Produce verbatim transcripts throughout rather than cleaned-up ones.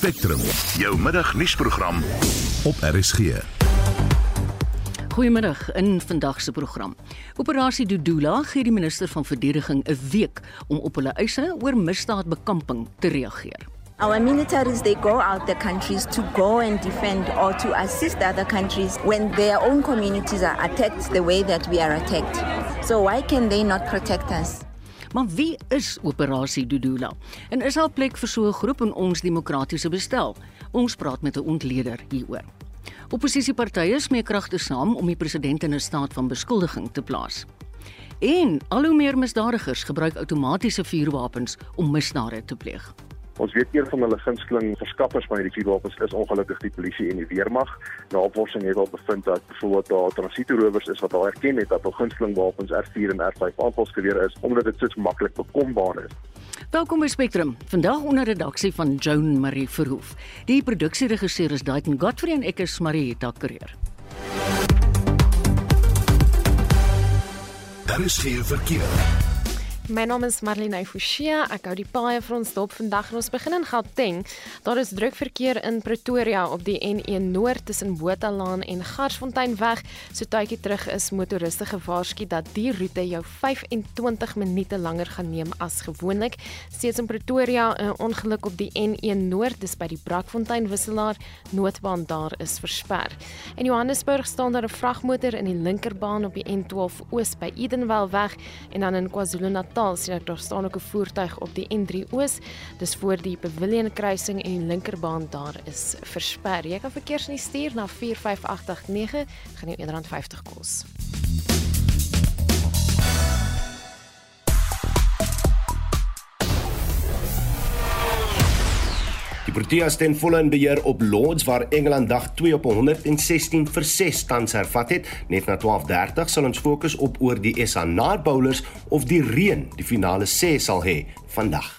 Spectrum, jou middagnuusprogram op R S G. Goeiemiddag in vandag se program. Operasie Dudula gee die minister van Verdediging 'n week om op hulle eise oor misdaadbekamping te reageer. Our militaries, they go out the countries to go and defend or to assist other countries when their own communities are attacked the way that we are attacked. So why can they not protect us? Maar wie is Operasie Dudula? En is daar plek vir so 'n groep in ons demokratiese bestel? Ons praat met 'n ontleder hieroor. Opposisiepartye smeek kragte saam om die president in 'n staat van beskuldiging te plaas. En al hoe meer misdadigers gebruik outomatiese vuurwapens om misdade te pleeg. Ons weet een van hulle gunsteling verskaffers van hierdie vuurwapens is ongelukkig die polisie en die weermag. Navorsing het al bevind dat byvoorbeeld daar transitoerowers is wat al erken het dat al gunsteling wapens R vier en R vyf aanvalsgewere is omdat dit so maklik bekombaar is. Welkom by Spectrum. Vandag onder redaksie van Joan Marie Verhoef. Die produksieregisseur is Daitn Godfrey en ek is Marieta Kreer. Daar is geen verkeer. My naam is Marlene Forsie, ek hou die paaie vir ons dop vandag en ons begin in Gauteng. Daar is druk verkeer in Pretoria op die N een Noord tussen Bothalaan en Garsfonteinweg. So tydjie terug is motoriste gewaarsku dat die roete jou vyf en twintig minute langer gaan neem as gewoonlik. Steeds in Pretoria 'n ongeluk op die N een Noord, dis by die Brakfontein wisselaar, noodbaan daar is versper. In Johannesburg staan daar 'n vragmotor in die linkerbaan op die N twaalf Oos by Edenvale weg en dan in KwaZulu-Natal sien ek daar staan ook 'n voertuig op die N drie Oos, dis voor die Pavilion kruising en die linkerbaan daar is versper. Jy kan verkeersnuus stuur na vier vyf agt agt nege, gaan jou een rand vyftig kos. Die Proteas ten volle in beheer op Lords waar Engeland dag twee op honderd en sestien vir ses tans hervat het. Net na twaalf dertig sal ons fokus op oor die S A Nar bowlers of die reën die finale sê sal hê vandag.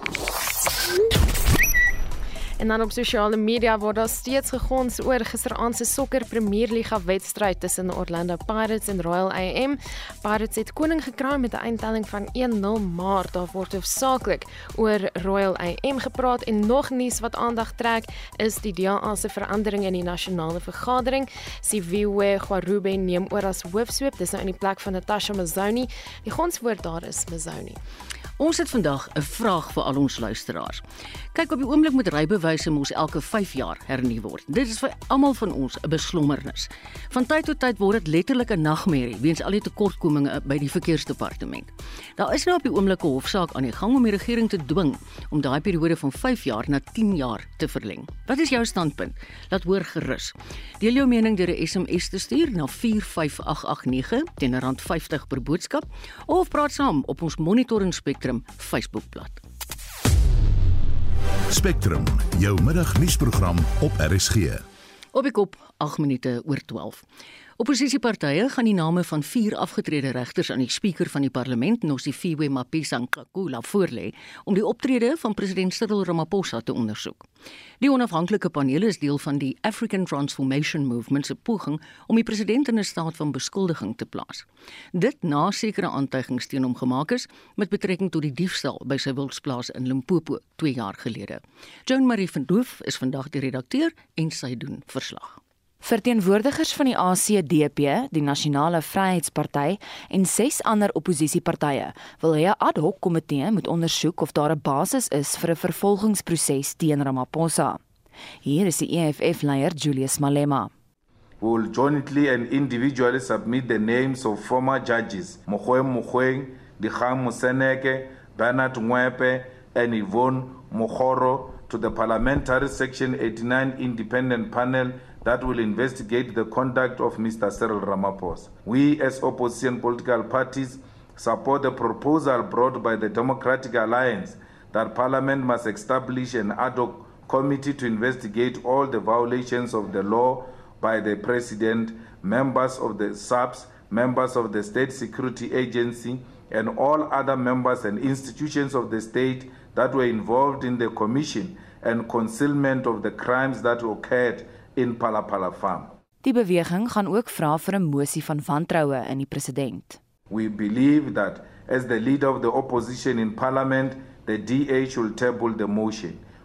En dan op sosiale media word daar steeds gegons oor gisteraand se sokker Premierliga wedstryd tussen Orlando Pirates en Royal A M. Pirates het koning gekroon met 'n eindtelling van een nul, maar daar word hoofsaaklik oor Royal A M gepraat en nog nuus wat aandag trek is die D A A se verandering in die nasionale vergadering. Siviwe Gwarube neem oor as hoofsweep, dis nou in die plek van Natasha Mazzoni. Die gonswoord daar is Mazzoni. Ons het vandag 'n vraag vir al ons luisteraars. Kyk, op die oomblik moet rybewyse mos elke vyf jaar hernu word. Dit is vir almal van ons 'n beslommernis. Van tyd tot tyd word dit letterlik 'n nagmerrie weens al die tekortkominge by die verkeersdepartement. Daar is nou op die oomblik 'n hofsaak aan die gang om die regering te dwing om daai periode van vyf jaar na tien jaar te verleng. Wat is jou standpunt? Laat hoor gerus. Deel jou mening deur 'n S M S te stuur na vier vyf agt agt nege teen R vyftig per boodskap of praat saam op ons Monitor en Spectrum Facebookblad. Spectrum, jou middagnuusprogram op R S G. Op die kop, agt minute oor twaalf. Opposisiepartye gaan die name van vier afgetrede regters aan die spreker van die parlement, Nosiviwe Mapisa-Nqakula, voorlê om die optrede van president Cyril Ramaphosa te ondersoek. Die onafhanklike paneel is deel van die African Transformation Movement se poging om die president in 'n staat van beskuldiging te plaas. Dit na sekere aantuigings teen hom gemaak is met betrekking tot die diefstal by sy wildsplaas in Limpopo twee jaar gelede. Joan Marie Verhoef is vandag die redakteur en sy doen verslag. Verteenwoordigers van die A C D P, die Nasionale Vryheidsparty en ses ander opposisiepartye wil hê 'n ad hoc komitee moet ondersoek of daar 'n basis is vir 'n vervolgingsproses teen Ramaphosa. Hier is die E F F-leier Julius Malema. We will jointly and individually submit the names of former judges Mogoeng Mogoeng, Dikgang Moseneke, Bernard Ngwepe and Yvonne Mogoro to the Parliamentary Section eighty-nine Independent Panel that will investigate the conduct of Mister Cyril Ramaphosa. We as opposition political parties support the proposal brought by the Democratic Alliance that Parliament must establish an ad hoc committee to investigate all the violations of the law by the President, members of the S A Ps, members of the State Security Agency, and all other members and institutions of the state that were involved in the commission and concealment of the crimes that occurred in Palapala Farm. Die beweging gaan ook vra vir 'n mosie van wantroue in die president. We believe that as the leader of the opposition in Parliament, the D A should table the motion.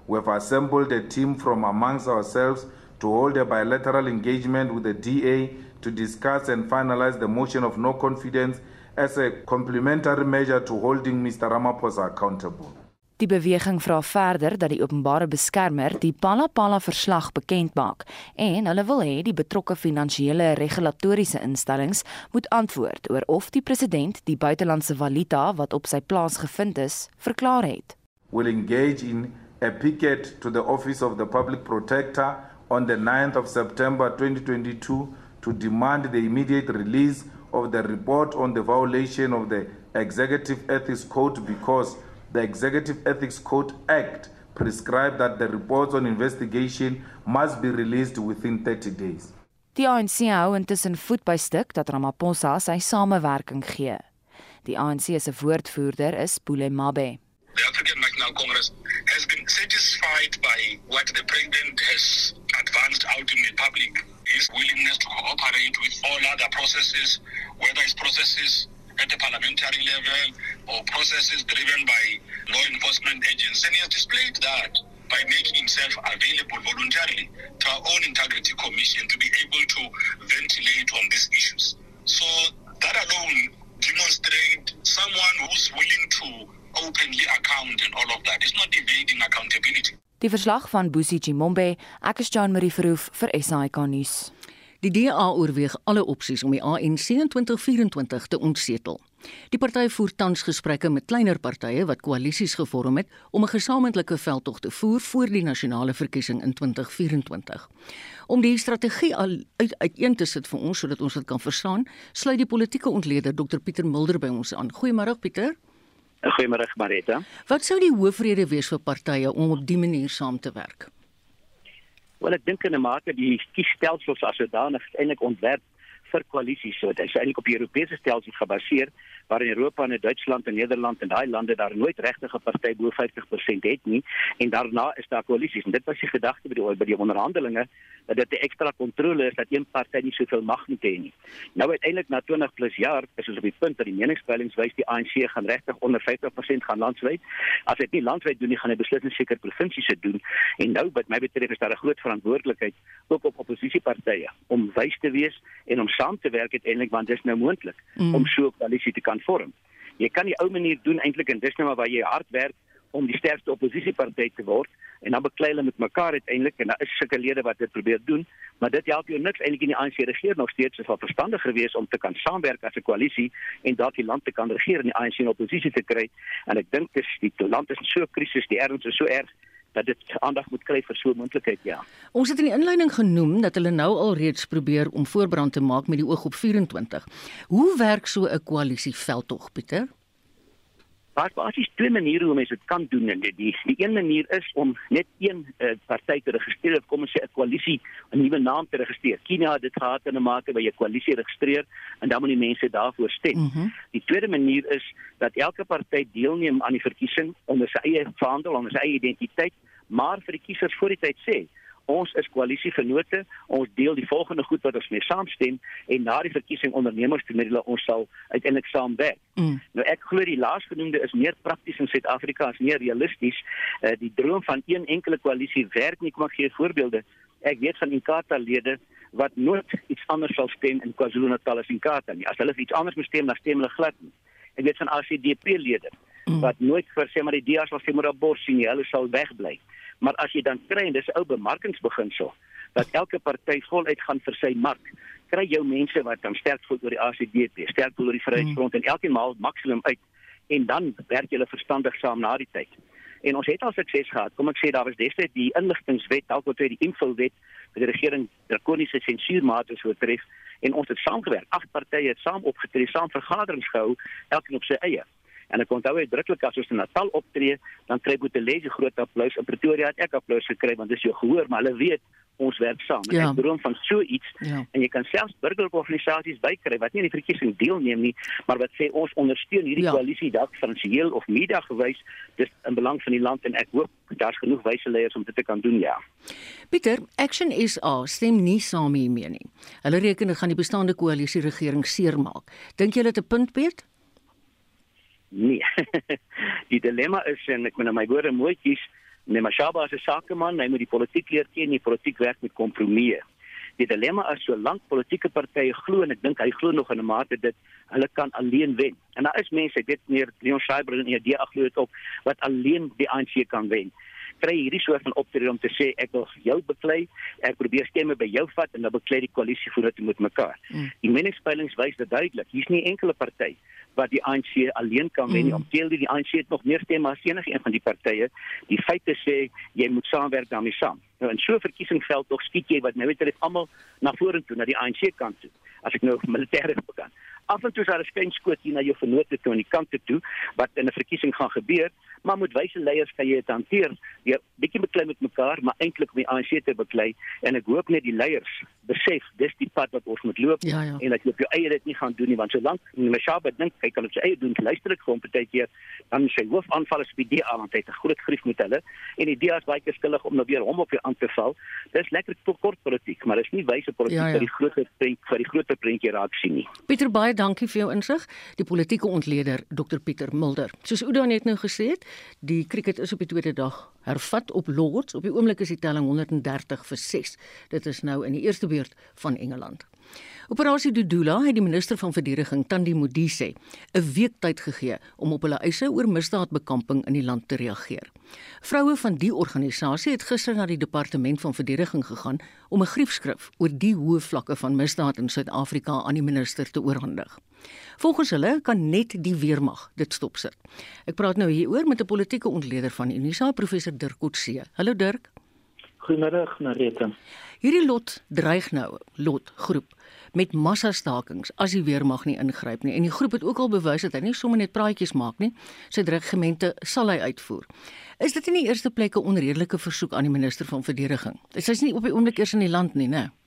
We have assembled a team from amongst ourselves to hold a bilateral engagement with the D A to discuss and finalize the motion of no confidence as a complementary measure to holding Mister Ramaphosa accountable. Die beweging vra verder dat die openbare beskermer die Phala-Phala verslag bekend maak en hulle wil hê die betrokke finansiële regulatoriese instellings moet antwoord oor of die president die buitelandse valuta wat op sy plaas gevind is, verklaar het. Will engage in a picket to the Office of the Public Protector on the ninth of September twenty twenty-two to demand the immediate release of the report on the violation of the Executive Ethics Code because the Executive Ethics Code Act prescribes that the reports on investigation must be released within thirty days. Die A N C hou intussen voet by stuk dat Ramaphosa sy samewerking gee. Die A N C se woordvoerder is Pule Mabe. The African National Congress has been satisfied by what the president has advanced out in the public, his willingness to cooperate with all other processes, whether it's processes at the parliamentary level or processes driven by law enforcement agents. And he has displayed that by making himself available voluntarily to our own integrity commission to be able to ventilate on these issues. So that alone demonstrates someone who's willing to openly account and all of that. It's not evading accountability. Die verslag van Busi Chimombe, ek is Jean Marie Verhoef vir S A I K nuus. Die D A oorweeg alle opsies om die A N C in twintig vyf-en-twintig te ontsetel. Die party voer tans gesprekke met kleiner partye wat koalisies gevorm het om 'n gesamentlike veldtog te voer voor die nasionale verkiesing in twintig vyf-en-twintig. Om die strategie al uit, uiteen te sit vir ons sodat ons dit kan verstaan, sluit die politieke ontleder dokter Pieter Mulder by ons aan. Goeiemôre Pieter. Goeiemôre Marita. Wat sou die hoofrede wees vir partye om op die manier saam te werk? Wel, ek dink in 'n mate die kiesstelsels as sodanig eintlik ontwerp vir koalisies. So dit is eintlik op die Europese stelsel gebaseer, waar in Europa en in Duitsland en Nederland en daai lande daar nooit regtig 'n party bo vyftig persent het nie, en daarna is daar koalisies. En dit was die gedagte by die by die onderhandelinge, dat dit 'n ekstra kontrole is dat een party nie soveel mag moet hê nie. Nou uiteindelik na twintig plus jaar is ons op die punt dat die meningspeilings wys die A N C gaan regtig onder vyftig persent gaan landwyd. As dit nie landwyd doen nie, gaan hy beslis in seker provinsies se doen. En nou wat my betref is daar 'n groot verantwoordelikheid ook op oppositiepartye om wys te wees en om saam te werk uiteindelik, want dit is nou moontlik mm. om so 'n koalisie te kan vorm. Jy kan die ou manier doen eintlik, en dis nou maar waar jy hard werk om die sterkste oppositieparty te word, en dan beklei hulle met mekaar uiteindelik, en daar is sulke lede wat dit probeer doen, maar dit help jou niks eintlik in die A N C regeer nog steeds. Dit sal verstandiger wees om te kan saamwerk as 'n koalisie en dalk die land te kan regeer en die A N C in oppositie te kry. En ek dink dis die land is in so 'n krisis, die erns is so erg dat dit aandag moet kry vir so 'n moontlikheid, ja. Ons het in die inleiding genoem dat hulle nou al reeds probeer om voorbrand te maak met die oog op vyf-en-twintig. Hoe werk so 'n koalisie veldtog, Pieter? Daar is twee maniere hoe mense dit kan doen. En die, die, die een manier is om net een uh, party te registreer, of kom ons sê 'n koalisie, 'n nuwe naam te registreer. Kenia het dit gehad in 'n mate waar jy 'n koalisie registreer en dan moet die mense daarvoor stem. Mm-hmm. Die tweede manier is dat elke party deelneem aan die verkiesing onder sy eie vaandel, onder sy eie identiteit, maar vir die kiesers voor die tyd sê, ons is koalisievennote, ons deel die volgende goed wat ons mee saamstem, en na die verkiesing onderneem ons met hulle, ons sal uiteindelik saamwerk. Mm. Nou ek glo die laasgenoemde is meer prakties in Suid-Afrika, is meer realisties. Uh, die droom van een enkele koalisie werk nie. Kom ek gee voorbeelde. Ek weet van Inkatha-lede wat nooit iets anders sal stem in KwaZulu-Natal as Inkatha nie. As hulle vir iets anders moet stem, dan stem hulle glad nie. Ek weet van A C D P-lede mm. wat nooit vir sê maar die D A sal sê maar abortus nie, hulle sal wegbly. Maar as jy dan kry, en dis 'n ou bemarkingsbeginsel, dat elke party voluit gaan vir sy mark, kry jou mense wat dan sterk voel oor die A C D P, sterk voel oor die Vryheidsfront, mm. en elkeen maal maksimum uit, en dan werk julle verstandig saam na die tyd. En ons het al sukses gehad. Kom ek sê, daar was destyds die inligtingswet, dalk wat die invulwet, vir die regering draconiese sensuurmaatreëls oortref, en ons het saamgewerk. Agt partye het saam opgetree, saam vergaderings gehou, elkeen op sy eie. En ek onthou uitdruklik as ons in Natal optree, dan kry Boetelese groot applaus. In Pretoria het ek applaus gekry, want dis jou gehoor, maar hulle weet ons werk saam. En ja. Ek droom van so iets, ja. En jy kan selfs burgerlike organisasies bykry wat nie aan die verkiesing deelneem nie, maar wat sê ons ondersteun hierdie ja. koalisie dalk finansiëel of media gewys, dis in belang van die land, en ek hoop daar's genoeg wyse leiers om dit te kan doen, ja. Pieter, Action S A stem nie saam hiermee nie. Hulle reken dit gaan die bestaande koalisie regering seermaak. Dink jy dit 'n punt, Piet? Nee. Die dilemma is, en ek moet nou my woorde mooi kies, Nemashaba is 'n sakeman, hy moet die politiek leer ken, die politiek werk met kompromieë. Die dilemma is solank politieke partye glo, en ek dink hy glo nog in 'n mate dit, hulle kan alleen wen. En daar is mense, ek weet meneer Leon Schreiber en E D A glo dit op, wat alleen die A N C kan wen. Kry hierdie soort van optrede om te sê, ek wil jou beklei, ek probeer stemme by jou vat, en dan beklei die koalisie vorentoe met mekaar. Mm. Die meningspeilings wys dit duidelik, hier is nie enkele party wat die A N C alleen kan wen. Mm. Omteelde die A N C het nog meer stemme as enige een van die partye. Die feite sê, jy moet saamwerk daarmee saam. Nou, in so'n verkiesingsveld toch skiet jy, wat nou weet, het allemaal na vorentoe, na die A N C kant toe, as ek nou militaire kan. Af en toe is daar 'n skynskoot hier na jou vennote toe aan die kante toe, wat in 'n verkiesing gaan gebeur, maar met wyse leiers kan jy dit hanteer, jy bietjie beklei met mekaar, maar eintlik om die A N C te beklei, en ek hoop net die leiers besef, dis die pad wat ons moet loop, ja, ja. en dat jy op jou eie dit nie gaan doen nie, want solank Mashaba dink, hy kan op sy eie doen, luister ek vir hom partykeer, dan sy hoofaanval is op die D A, want hy het 'n groot grief met hulle, en die D A is baie keer skillig om nou weer hom op jou aan te val. Dis lekker kort politiek, maar dis nie wyse politiek ja, ja. vir die groter prent, vir die groter prentjie raak sien nie. Pieter, baie dankie vir jou insig. Die politieke ontleder dokter Pieter Mulder. Soos Oudo net nou gesê het, die cricket is op die tweede dag hervat op Lords. Op die oomblik is die telling honderddertig vir ses. Dit is nou in die eerste beurt van Engeland. Operasie Dudula het die minister van verdediging Thandi Modise 'n week tyd gegee om op hulle eise oor misdaadbekamping in die land te reageer. Vroue van die organisasie het gister na die departement van verdediging gegaan om 'n griefskrif oor die hoë vlakke van misdaad in Suid-Afrika aan die minister te oorhandig. Volgens hulle kan net die weermag dit stopsit. Ek praat nou hieroor met 'n politieke ontleder van Unisa, professor Dirk Coetzee. Hallo Dirk. Goeiemiddag, Marita. Hierdie lot dreig nou, lot groep met massastakings as die weermag nie ingryp nie. En die groep het ook al bewys dat hy nie sommer net praatjies maak nie, sy dreigemente sal hy uitvoer. Is dit in die eerste plek 'n onredelike versoek aan die minister van verdediging? Sy is nie op die oomblik eers in die land nie, né?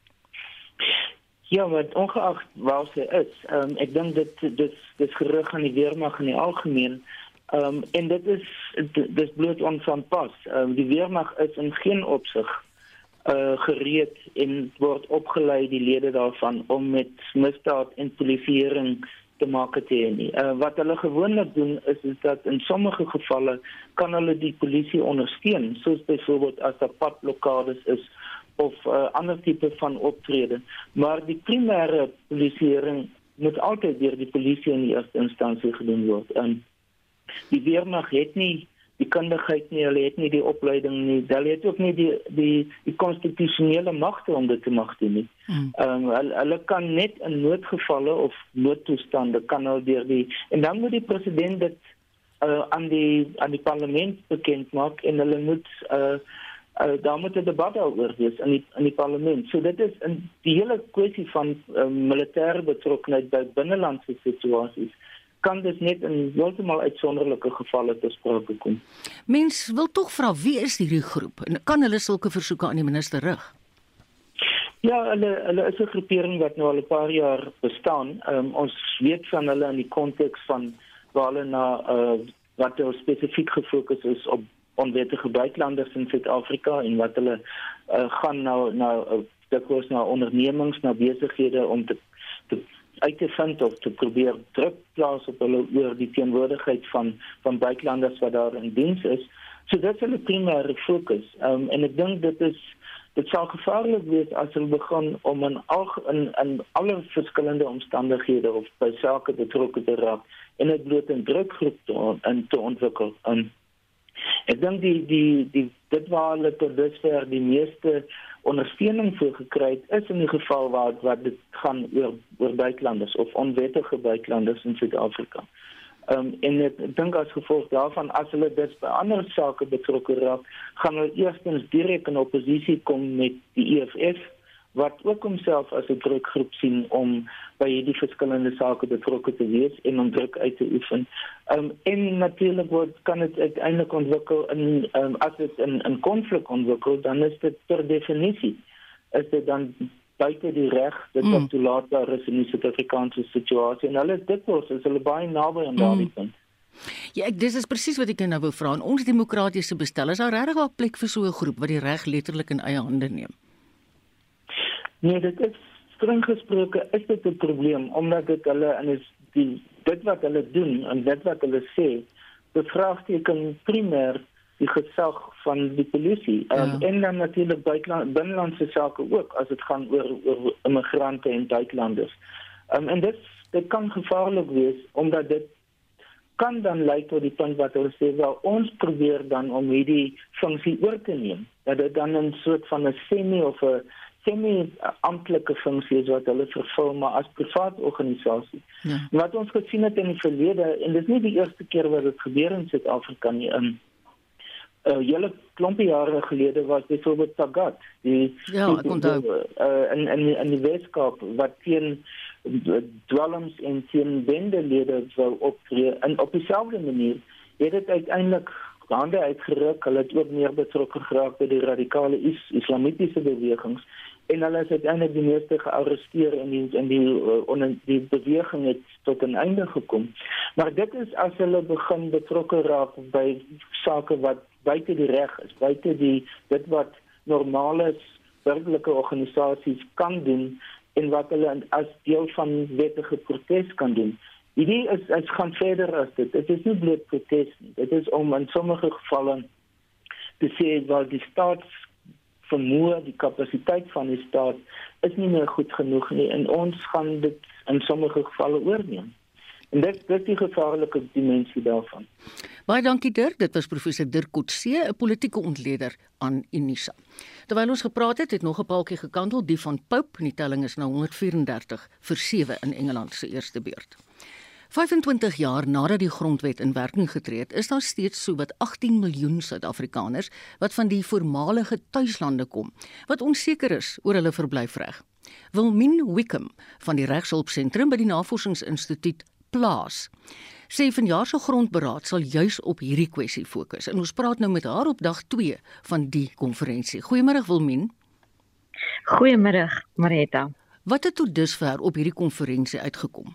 Ja, maar ongeag waar sy is, um, ek dink dit dit dis gerug aan die weermag in die algemeen. Um, en dit is dis bloot onvanpas. Um, die weermag is in geen opsig uh, gereed en word opgelei die lede daarvan om met misdaad en polisieering te maak te hê nie. Uh, wat hulle gewoonlik doen is, is dat in sommige gevalle kan hulle die polisie ondersteun, soos byvoorbeeld as daar padblokkades is of uh, ander tipe van optrede. Maar die primêre polisieering moet altyd deur die polisie in die eerste instansie gedoen word. En die weermag het nie die kundigheid nie, hulle het nie die opleiding nie, hulle het ook nie die die die konstitusionele magte om dit te mag doen nie. Hmm. Um, hulle, hulle kan net in noodgevalle of noodtoestande kan hulle deur die en dan moet die president dit uh, aan die aan die parlement bekend maak en hulle moet uh, uh, daar moet 'n debat daaroor wees in die in die parlement. So dit is in die hele kwessie van uh, militêre betrokkenheid by binnelandse situasies kan dit net in heeltemal uitsonderlike gevalle te sprake kom. Mens wil tog vra, wie is hierdie groep? En kan hulle sulke versoeke aan die minister rig? Ja, hulle, hulle is 'n groepering wat nou al 'n paar jaar bestaan. Um, ons weet van hulle in die konteks van waar hulle na, uh, wat hulle spesifiek gefokus is op onwettige buitelanders in Suid-Afrika en wat hulle uh, gaan nou, nou, uh, dikwels na ondernemings, na besighede om te, te uit te vind of te probeer druk plaas op hulle oor die teenwoordigheid van van buitelanders wat daar in diens is. So dit is hulle primêre fokus. Um, en ek dink dit is dit sal gevaarlik wees as hulle begin om in al in, in alle verskillende omstandighede of by sake betrokke te raak en dit bloot 'n drukgroep te, in te ontwikkel. Um, ek dink die die die dit waar hulle tot dusver die meeste ondersteuning voor gekry het, is in die geval waar wat dit gaan oor oor buitelanders of onwettige buitelanders in Suid-Afrika. Um, en ek dink as gevolg daarvan, as hulle dit by ander sake betrokke raak, gaan hulle eerstens direk in oppositie kom met die E F F, wat ook homself as 'n drukgroep sien om by hierdie verskillende sake betrokke te wees en om druk uit te oefen. Um, en natuurlik word kan dit uiteindelik ontwikkel in um, as dit in 'n konflik ontwikkel, dan is dit per definisie is dit dan buite die reg dit mm. wat toelaatbaar is in die Suid-Afrikaanse situasie en hulle is dikwels is hulle baie naby aan daardie punt. Ja, ek dis is presies wat ek nou wou vra. In ons demokratiese bestel is daar regtig 'n plek vir so 'n groep wat die reg letterlik in eie hande neem. Nee, dit is streng gesproke is dit 'n probleem omdat dit hulle en is die dit wat hulle doen en dit wat hulle sê bevraagteken primêr die gesag van die polisie. Ja. Um, en dan natuurlik buiteland binnelandse sake ook as dit gaan oor oor immigrante en buitelanders. Um, en dit dit kan gevaarlik wees omdat dit kan dan lei tot die punt wat hulle sê wel ons probeer dan om hierdie funksie oor te neem. Dat dit dan 'n soort van 'n semi of 'n semi-amptelike funksie is wat hulle vervul, maar as privaat organisasie. Ja. Wat ons gesien het in die verlede, en dit is nie die eerste keer wat dit gebeur in Suid-Afrika nie, in uh, hele klompie jare gelede was byvoorbeeld Tagat, die, ja, die, die uh, in, in, in die Weskaap, wat teen dwelms en teen bendelede wou optree, en op dieselfde manier het dit uiteindelik hande uitgeruk, hulle het ook meer betrokke geraak by die radikale is, islamitiese bewegings, en hulle is uiteindelik die meeste gearresteer en die, en die, uh, die beweging het tot 'n einde gekom. Maar dit is as hulle begin betrokke raak by sake wat buite die reg is, buite die, dit wat normale burgerlike organisasies kan doen, en wat hulle as deel van wettige protes kan doen. Die idee is, het gaan verder as dit. Het is nie bloot protes nie. Dit is om in sommige gevalle te sê, wel die staatsvermoë, die kapasiteit van die staat is nie meer goed genoeg nie, en ons gaan dit in sommige gevalle oorneem. En dit, dit is die gevaarlike dimensie daarvan. Baie dankie Dirk, dit was professor Dirk Coetzee, 'n politieke ontleder aan Unisa. Terwyl ons gepraat het, het nog 'n paaltjie gekantel, die van Pope, en die telling is nou honderd vyf en dertig vir sewe in Engeland se eerste beurt. vyfentwintig jaar nadat die grondwet in werking getree het, is daar steeds so wat agttien miljoen Suid-Afrikaners wat van die voormalige tuislande kom, wat onseker is oor hulle verblyfreg. Wilmien Wickham van die Regshulpsentrum by die Navorsingsinstituut Plaas sê vanjaar se grondberaad sal juis op hierdie kwessie fokus. En ons praat nou met haar op dag twee van die konferensie. Goeiemôre Wilmien. Goeiemôre Marita. Wat het tot dusver op hierdie konferensie uitgekom?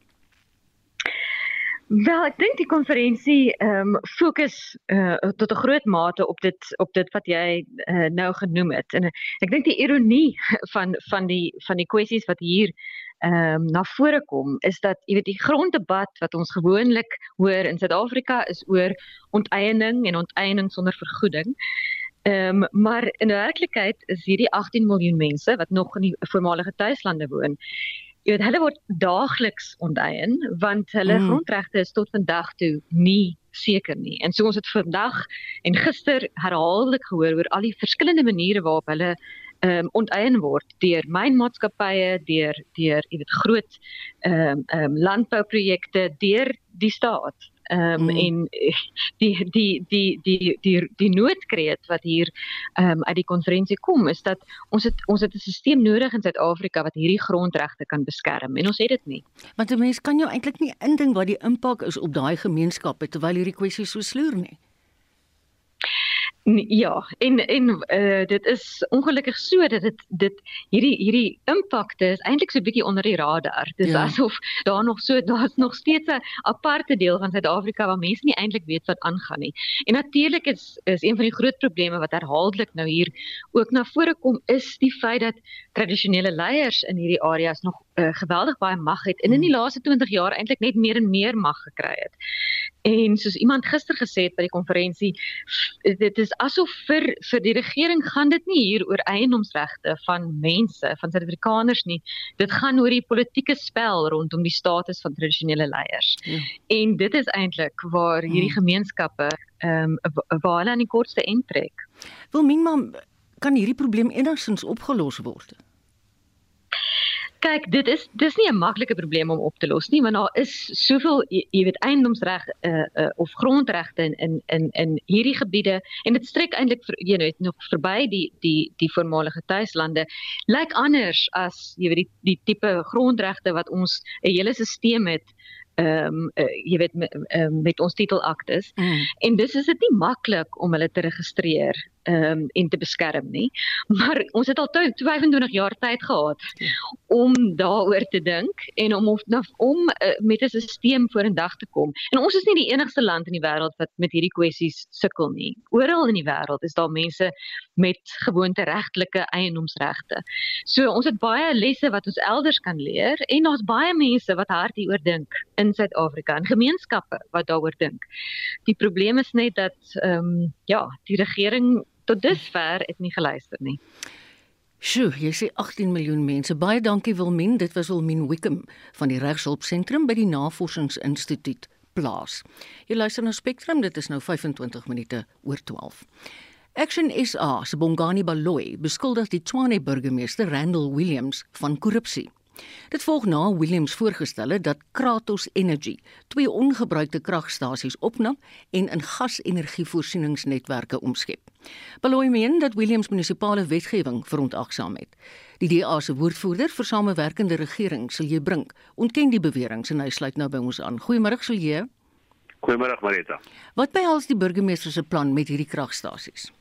Wel, ek dink die konferensie ehm um, fokus uh, tot 'n groot mate op dit op dit wat jy uh, nou genoem het. En uh, ek dink die ironie van van die van die kwessies wat hier ehm um, na vore kom is dat jy weet die gronddebat wat ons gewoonlik hoor in Suid-Afrika is oor onteiening en onteiening sonder vergoeding. Ehm um, maar in werklikheid is hierdie agttien miljoen mense wat nog in die voormalige tuislande woon. Jy weet, hulle word daagliks onteien, want hulle mm. grondregte is tot vandag toe nie seker nie. En so ons het vandag en gister herhaaldelik gehoor oor al die verskillende maniere waarop hulle um, onteien word, deur mynmaatskappye, deur, deur jy weet, groot um, um, landbouprojekte, deur die staat. Um, mm. En die, die, die, die, die, die noodkreet wat hier um, uit die konferensie kom, is dat ons het, ons het 'n stelsel nodig in Suid-Afrika wat hierdie grondregte kan beskerm, en ons het dit nie. Want 'n mens kan jou eintlik nie indink wat die impak is op daai gemeenskappe terwyl hierdie kwessie so sloer nie. Ja, en en uh, dit is ongelukkig so dat dit dit hierdie hierdie impakte is eintlik so 'n bietjie onder die radar. Dit is ja. asof daar nog so daar's nog steeds 'n aparte deel van Suid-Afrika waar mense nie eintlik weet wat aangaan nie. En natuurlik is is een van die groot probleme wat herhaaldelik nou hier ook na vore kom, is die feit dat tradisionele leiers in hierdie areas nog uh, geweldig baie mag het en in die laaste twintig jaar eintlik net meer en meer mag gekry het. En soos iemand gister gesê het by die konferensie, dit is asof vir vir die regering gaan dit nie hier oor eiendomsregte van mense, van Suid-Afrikaners nie. Dit gaan oor die politieke spel rondom die status van tradisionele leiers. Ja. En dit is eintlik waar hierdie gemeenskappe ehm um, waar hulle aan die kortste end trek. Wilmien, maar kan hierdie probleem enigstens opgelos word? Kyk, dit is dis nie 'n maklike probleem om op te los nie, want daar is soveel jy, jy weet eiendomsreg uh, uh, of grondregte in in in in hierdie gebiede, en dit strek eintlik vir jy weet nog verby die die die voormalige tuislande. Lyk anders as jy weet die die tipe grondregte wat ons 'n hele stelsel het. Ehm um, uh, jy weet met, uh, met ons titelaktes. Mm. En dis is dit nie maklik om hulle te registreer um, en te beskerm nie. Maar ons het al vyfentwintig jaar tyd gehad om daaroor te dink en om, of, om uh, met 'n stelsel vorendag te kom. En ons is nie die enigste land in die wêreld wat met hierdie kwessies sukkel nie. Oral in die wêreld is daar mense met gewoonteregtelike eiendomsregte. So ons het baie lesse wat ons elders kan leer en daar's baie mense wat hard hieroor dink in Suid-Afrika en gemeenskappe wat daaroor dink. Die probleem is net dat um, ja, die regering tot dusver het nie geluister nie. Sjoe, jy sê agttien miljoen mense. Baie dankie Wilmien, dit was Wilmien Wickham van die Regshulpsentrum by die Navorsingsinstituut Plaas. Jy luister na Spectrum, dit is nou vyfentwintig minute oor twaalf. Action S A se Bongani Baloyi beskuldig die Tshwane burgemeester Randall Williams van korrupsie. Dit volg na Williams voorgestel het dat Kratos Energy twee ongebruikte kragstasies opnam en in gas-energievoorsieningsnetwerke omskep. Baloyi meen dat Williams munisipale wetgewing verontagsaam het. Die D A se woordvoerder vir samewerkende regering, Silje Brink, ontken die beweringe en hy sluit nou by ons aan. Goeiemôre Silje. Goeiemôre Marita. Wat behels die burgemeester se plan met hierdie kragstasies?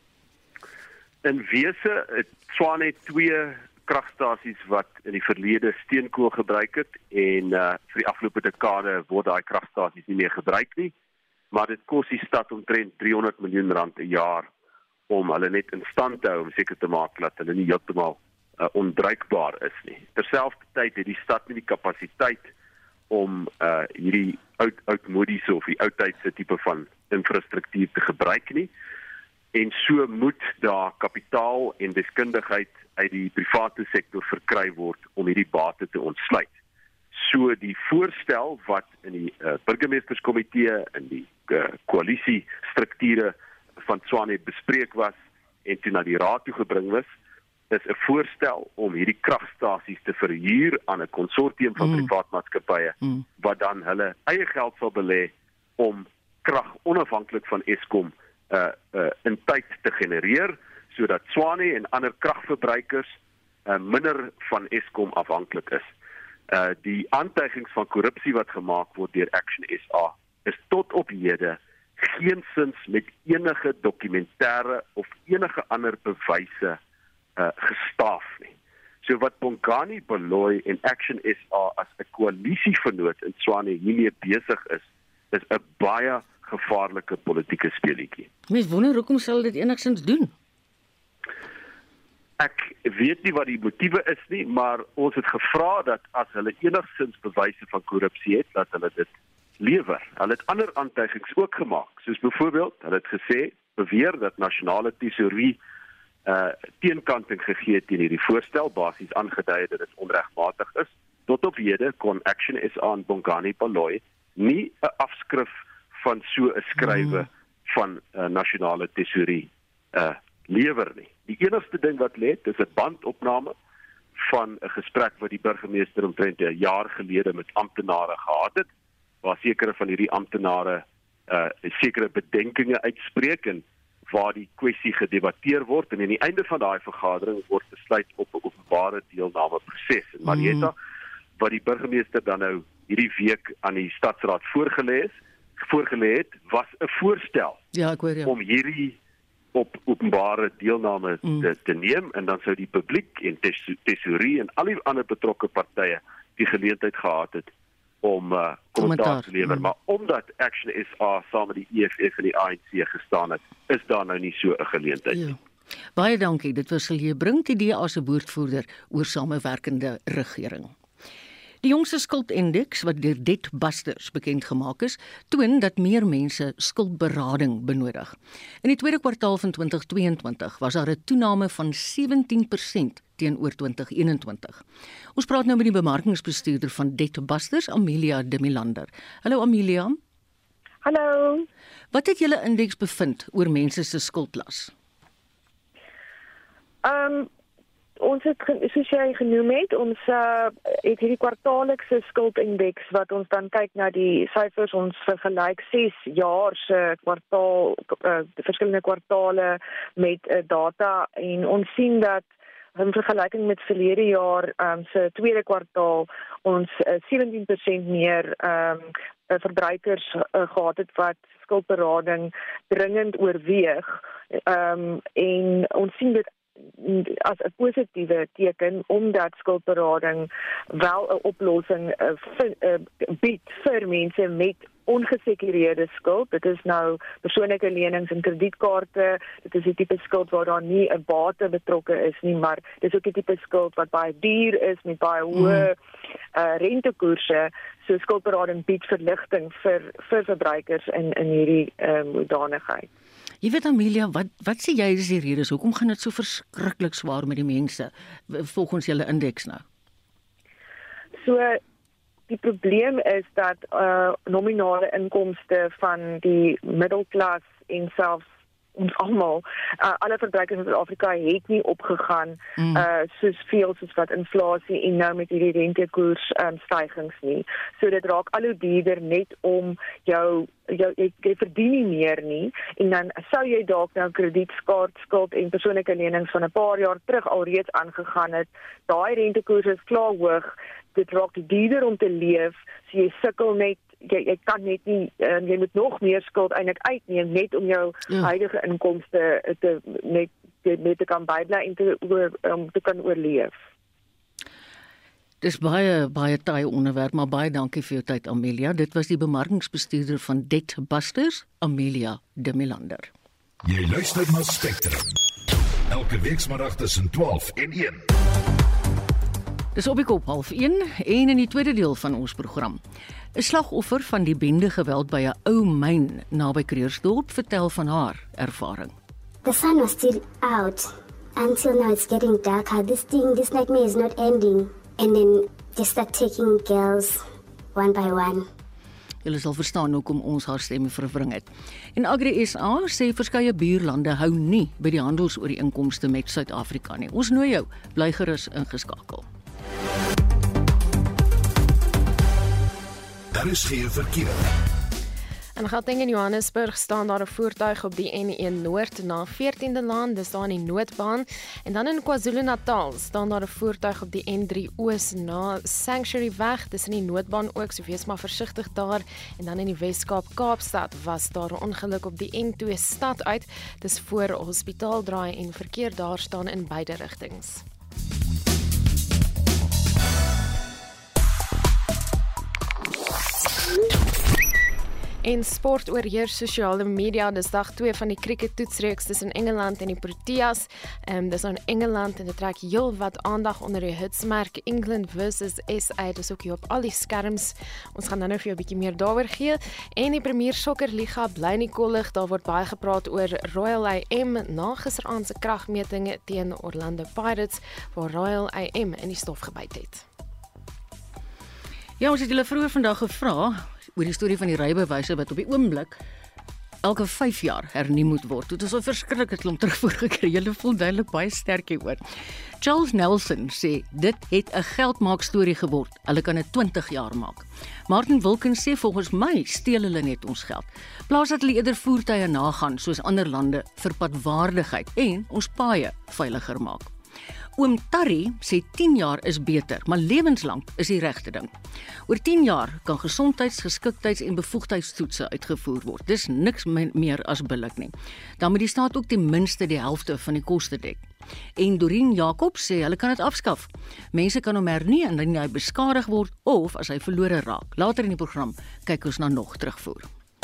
In wese het Tshwane twee kragstasies wat in die verlede steenkool gebruik het en uh, vir die afgelope dekade word daai kragstasies nie meer gebruik nie, maar dit kos die stad omtrent driehonderd miljoen rand 'n jaar om hulle net in stand te hou om seker te maak dat hulle nie heeltemal uh, onbruikbaar is nie. Terselfdertyd het die stad nie die kapasiteit om uh, hierdie oud oudmodiese of die oudtydse tipe van infrastruktuur te gebruik nie. En so moet daar kapitaal en deskundigheid uit die private sektor verkry word om hierdie bate te ontsluit. So die voorstel wat in die uh, burgemeesterskomitee en die uh, koalisiestrukture van Tshwane bespreek was en toe na die raad toe gebring was, is 'n voorstel om hierdie kragstasies te verhuur aan 'n konsortium van mm. privaatmaatskappye mm. wat dan hulle eie geld sal belê om krag onafhanklik van Eskom Uh, uh, in tyd te genereer, sodat Tshwane en ander kragverbruikers uh, minder van Eskom afhanklik is. Uh, die aantuigings van korrupsie wat gemaak word deur Action S A is tot op hede geensins met enige dokumentêre of enige ander bewyse uh, gestaaf nie. So wat Bongani Baloyi en Action S A as 'n koalisievernoot in Tshwane hiermee besig is, is 'n baie gevaarlike politieke speletjie. Mens wonder hoekom sal dit enigstens doen? Ek weet nie wat die motiewe is nie, maar ons het gevra dat as hulle enigstens bewyse van korrupsie het, dat hulle dit lewer. Hulle het ander aantuigings ook gemaak, soos byvoorbeeld, hulle het gesê, beweer dat nasionale tesourie uh, teenkanting gegee het teen hierdie voorstel, basies aangedui dat dit onregmatig is. Tot op hede kon Action S A en Bongani Baloyi nie 'n afskrif van so 'n skrywe mm. van uh, nasionale tesourie uh, lewer nie. Die enigste ding wat lê, is 'n bandopname van 'n gesprek wat die burgemeester omtrent 'n jaar gelede met amptenare gehad het, waar sekere van hierdie amptenare uh, sekere bedenkinge uitspreek en waar die kwessie gedebatteer word en aan die einde van daai vergadering word besluit op 'n openbare deelname proses. En Marietta, mm. wat die burgemeester dan nou hierdie week aan die stadsraad voorgelê is, voorgelê het, was 'n voorstel ja, ek weet, ja. om hierdie op openbare deelname mm. te, te neem en dan sou die publiek en tes, tesourie en al die ander betrokke partye die geleentheid gehad het om uh, kommentaar te lewer, mm. maar omdat Action S A saam met die E F F en die A N C gestaan het, is daar nou nie so 'n geleentheid nie. Ja. Baie dankie, dit was Silje Brink, die D A se woordvoerder oor samewerkende regering. Die jongste skuldindeks wat deur Debtbusters bekend gemaak is, toon dat meer mense skuldberading benodig. In die tweede kwartaal van twintig tweeëntwintig was daar 'n toename van sewentien persent teenoor twintig eenentwintig. Ons praat nou met die bemarkingsbestuurder van Debtbusters, Amelia de Milander. Hallo Amelia. Hallo. Wat het julle indeks bevind oor mense se skuldlas? Ehm um, Ons het, soos jy genoem het, ons uh, het hierdie kwartaallikse skuldindeks wat ons dan kyk na die syfers, ons vergelyk ses jaar se kwartaal, uh, verskillende kwartale met uh, data en ons sien dat in vergelyking met verlede jaar um, se tweede kwartaal ons uh, sewentien persent meer um, uh, verbruikers uh, gehad het wat skuldberading dringend oorweeg um, en ons sien dit as 'n positiewe teken omdat skuldberading wel 'n oplossing uh, vir, uh, bied vir mense met ongesekureerde skuld. Dit is nou persoonlike lenings en kredietkaarte. Dit is die tipe skuld waar daar nie 'n bate betrokke is nie, maar dis ook die tipe skuld wat baie duur is met baie hoë uh, rentekoerse. So skuldberading bied verligting vir vir verbruikers in in hierdie um, hoedanigheid. Jy weet Amelia, wat wat sê jy is die redes? Hoekom gaan dit so verskriklik swaar met die mense volgens julle indeks nou? So die probleem is dat uh, nominale inkomste van die middelklas en selfs ons almal, uh, alle verbruikers in Suid-Afrika het nie opgegaan mm. uh, soos veel soos wat inflasie en nou met hierdie rentekoers um, stygings nie. So dit raak al hoe duurder net om jou jou jy, jy verdien nie meer nie en dan sou jy dalk nou kredietkaart skuld en persoonlike lenings van 'n paar jaar terug alreeds aangegaan het. Daai rentekoers is klaar hoog. Dit raak duurder om te leef, so jy sukkel net, jy, jy kan net nie, uh, jy moet nog meer skuld eintlik uitneem, net om jou ja. huidige inkomste te, net, te, net te kan bybly en te, oor, um, te kan oorleef. Dis baie, baie taai onderwerp, maar baie dankie vir jou tyd Amelia. Dit was die bemarkingsbestuurder van Debt Busters, Amelia de Melander. Jy luister na Spectrum. Elke weekmiddag tussen twaalf en een. Dis op die kop half een en in die tweede deel van ons program. 'n Slagoffer van die bende geweld by 'n ou myn naby Kreursdorp vertel van haar ervaring. The sun was still out until now it's getting darker. This thing, this nightmare is not ending. And then they start taking girls one by one. Julle sal verstaan hoekom ons haar stemme verwring het. En Agri S A sê verskeie buurlande hou nie by die handelsooreenkomste met Suid-Afrika nie. Ons nooi jou, bly gerus ingeskakel. Daar is geen verkeer. In Gauteng en Johannesburg staan daar 'n voertuig op die N een Noord na veertiende Laan, dis daar in die noodbaan. En dan in KwaZulu-Natal staan daar 'n voertuig op die N drie Oos na Sanctuary weg, dis in die noodbaan ook, so wees maar versigtig daar. En dan in die Weskaap Kaapstad was daar 'n ongeluk op die N twee stad uit, dis voor 'n hospitaal draai en verkeer daar staan in beide rigtings. En sport oorheers sosiale media. Dis dag twee van die cricket-toetsreeks tussen Engeland en die Proteas. Um, dis in Engeland en dit trek heel wat aandag onder die hitsmerk England versus S A. Dis ook hier op al die skerms. Ons gaan nou nou vir jou 'n bietjie meer daaroor gee. En die Premier Sokkerliga bly nie kollig. Daar word baie gepraat oor Royal A M na gisteraand se kragmeting teen Orlando Pirates, waar Royal A M in die stof gebyt het. Ja, ons het julle vroeër vandag gevra oor die storie van die rybewyse wat op die oomblik elke vyf jaar hernie moet word. Dit is 'n verskriklike klomp terugvoer gekry. Julle voel duidelik baie sterk hieroor. Charles Nelson sê dit het 'n geldmaak storie geword. Hulle kan dit twintig jaar maak. Martin Wilkins sê volgens my steel hulle net ons geld. Plaas dat hulle eerder voertuie nagaan soos ander lande vir padwaardigheid en ons paaie veiliger maak. Oom Tarry sê tien jaar is beter, maar lewenslank is die regte ding. Oor tien jaar kan gesondheids-, geskiktheids- en bevoegdheidstoetse uitgevoer word. Dis niks meer as billik nie. Dan moet die staat ook ten minste die helfte van die koste dek. En Dorien Jacobs sê hulle kan dit afskaf. Mense kan hom hernie indien hy beskadig word of as hy verlore raak. Later in die program kyk ons na nog terugvoer.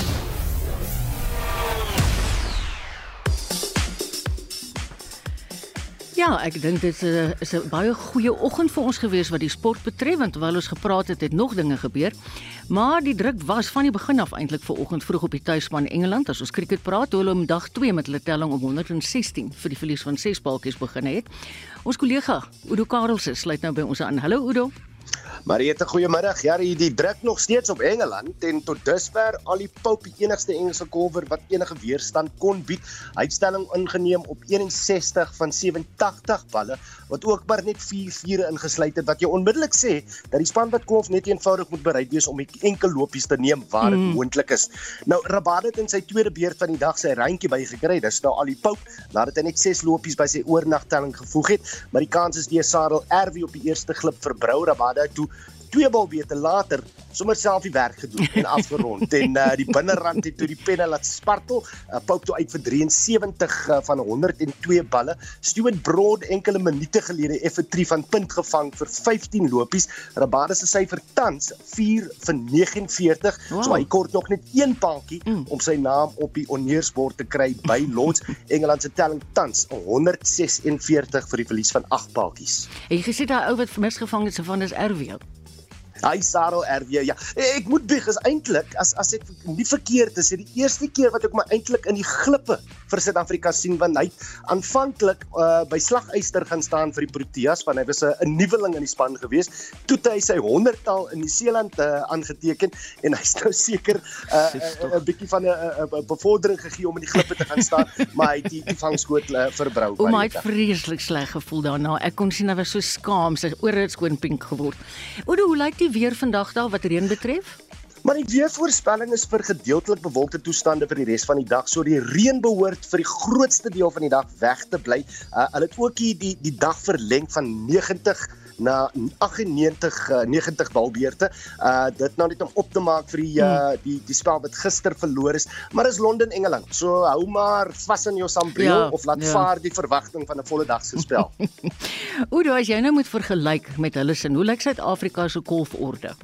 Ja, ek dink dit is 'n baie goeie oggend vir ons gewees wat die sport betref, want terwyl ons gepraat het, het nog dinge gebeur. Maar die druk was van die begin af eintlik vanoggend vroeg op die tuisspan Engeland, as ons cricket praat, toe hulle om dag twee met hulle telling om honderd en sestien vir die verlies van ses paltjies begin het. Ons kollega Udo Karelse sluit nou by ons aan. Hallo Udo. Mariette, goeiemiddag. Ja, die druk nog steeds op Engeland en tot dusver al die Pope die enigste Engelse kolwer wat enige weerstand kon bied. Uitstelling ingeneem op eenensestig van sewentig balle, wat ook maar net vier vure ingesluit het, wat jy onmiddellik sê, dat die span wat kolf net eenvoudig moet bereid wees om enkel lopies te neem waar dit mm. moontlik is. Nou, Rabada het in sy tweede beurt van die dag sy reintjie bygekry, dis nou al die Pope, nadat hy net ses lopies by sy oornagtelling gevoeg het, maar die kans is deur Sarel Erwie op die eerste glip verbrou. Rabada toe twee balbeete later sommer self die werk gedoen en afgerond en uh, die binnerand het toe die penne laat spartel, uh, Pope toe uit vir drie en sewentig uh, van honderd en twee balle. Stuart Broad enkele minute gelede effe drie van punt gevang vir vyftien lopies. Rabada se syfer tans vier van vyf nege veertig, wow. So hy kort nog net een paadjie mm. om sy naam op die onneersbord te kry by Lords. Engeland se telling tans honderd ses en veertig vir die verlies van agt paadjies. En jy gesê daai ou wat misgevang het, se van is Erwie. Hy Sarel Erwie, ja. Ek moet bieg, is eintlik, as, as ek nie verkeerd is, die eerste keer wat ek my eintlik in die glippe vir Suid-Afrika sien, want hy aanvanklik uh, by Slaguister gaan staan vir die Proteas, want hy was 'n nuweling in die span gewees, toe hy sy honderdtal in Nieu-Seeland uh, aangeteken, en hy's nou seker 'n uh, uh, bietjie van 'n uh, uh, bevordering gegee om in die glippe te gaan staan, maar hy het die, die vangskoot uh, verbrou. O, my het vreeslik sleg gevoel daarna. Ek kon sien hy was so skaam, sy ore het skoon pink geword. Oudo, hoe lyk die weer vandag daar wat reën betref? Maar die weervoorspelling is vir gedeeltelik bewolkte toestande vir die res van die dag, so die reën behoort vir die grootste deel van die dag weg te bly. Uh, hulle het ook die, die, die dag verleng van negentig na agt en negentig, negentig balbeurte. Uh, dit nou net om op te maak vir die, uh, die, die spel wat gister verloor is, maar is Londen, Engeland, so hou maar vas in jou sambreel ja, of laat ja. vaar die verwagting van 'n volle dag se spel. Oudo, as jy nou moet vergelyk met hulle sin, hoe lyk Suid-Afrika se golforde?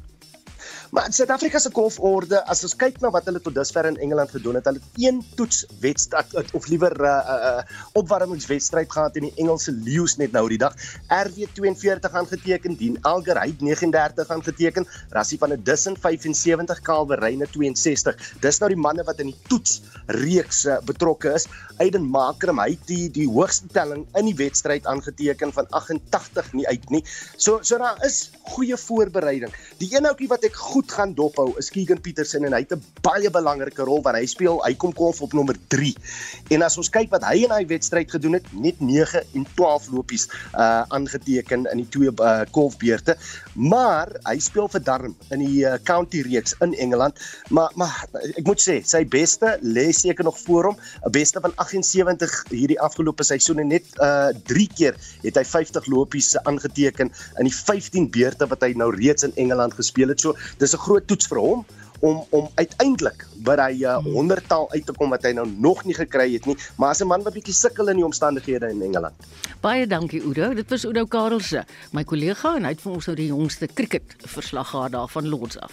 Maar Suid-Afrika se golforde, as ons kyk na wat hulle tot dusver in Engeland gedoen het, hulle het een toetswedstryd, of liewer 'n uh, uh, opwarmingswedstryd gehad in die Engelse Lions net nou die dag. R W twee en veertig aangeteken, Dean Elgar het negenendertig aangeteken, Rassie van der Dussen vyf en sewentig, Calvin twee en sestig. Dis nou die manne wat in die toetsreeks uh, betrokke is. Aiden Makram, hy het die, die hoogste telling in die wedstryd aangeteken van agt en tagtig nie uit nie. So, so daar is goeie voorbereiding. Die een ouetjie wat ek goed gaan dophou is Keegan Petersen en hy het 'n baie belangrike rol want hy speel, hy kom kolf op nommer drie. En as ons kyk wat hy in hy wedstryd gedoen het, net nege en twaalf lopies uh, aangeteken in die twee uh, kolfbeurte, maar hy speel vir Durham in die uh, county reeks in Engeland, maar, maar ek moet sê, sy beste lê seker nog voor hom, 'n beste van agt en sewentig hierdie afgelope seisoen en net uh, drie keer het hy vyftig lopies aangeteken in die vyftien beurte wat hy nou reeds in Engeland gespeel het. So dis 'n groot toets vir hom om om uiteindelik by hy uh, honderdtal uit te kom wat hy nou nog nie gekry het nie, maar as 'n man wat bietjie sukkel in die omstandighede in Engeland. Baie dankie Oudo. Dit was Oudo Karelse, my kollega, en hy het vir ons nou die jongste cricket verslag gehad daar van Lords af.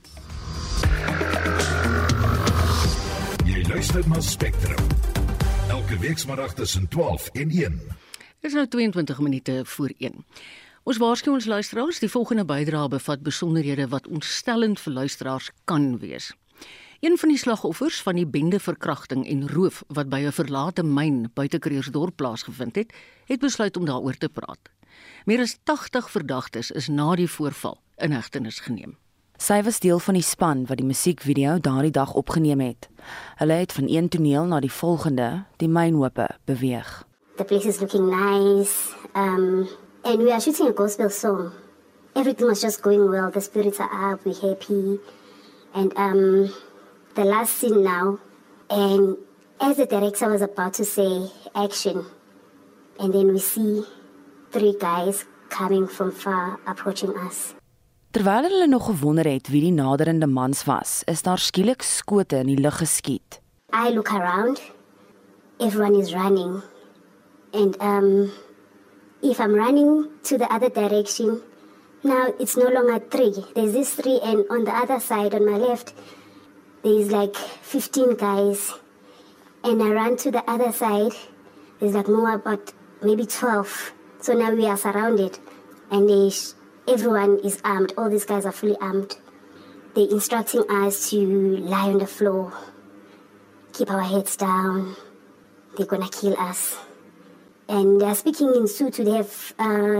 Jy luister na Spectrum. Elke weekmiddag tussen twaalf en een. Dit is nou tweeëntwintig minute voor een. Ons waarsku ons luisteraars, die volgende bydrae bevat besonderhede wat ontstellend vir luisteraars kan wees. Een van die slagoffers van die bendeverkrachting en roof wat by 'n verlate myn buite Kreersdorp plaasgevind het, het besluit om daaroor te praat. Meer as tagtig verdagtes is na die voorval in hegtenis geneem. Sy was deel van die span wat die musiekvideo daardie dag opgeneem het. Hulle het van een toneel na die volgende, die mynhope, beweeg. The place is looking nice. Um And we are shooting a gospel song. Everything was just going well. The spirits are up. We're happy. And um, the last scene now. And as the director was about to say action, and then we see three guys coming from far approaching us. Terwyl hulle nog gewonder het wie die naderende mans was, is daar skielik skote in die lug geskiet. I look around. Everyone is running. And um. If I'm running to the other direction, now it's no longer three. There's this three, and on the other side, on my left, there's like fifteen guys. And I run to the other side, there's like more, about maybe twelve. So now we are surrounded, and they sh- everyone is armed. All these guys are fully armed. They're instructing us to lie on the floor, keep our heads down. They're gonna kill us. And they're speaking in Sotho. They have uh,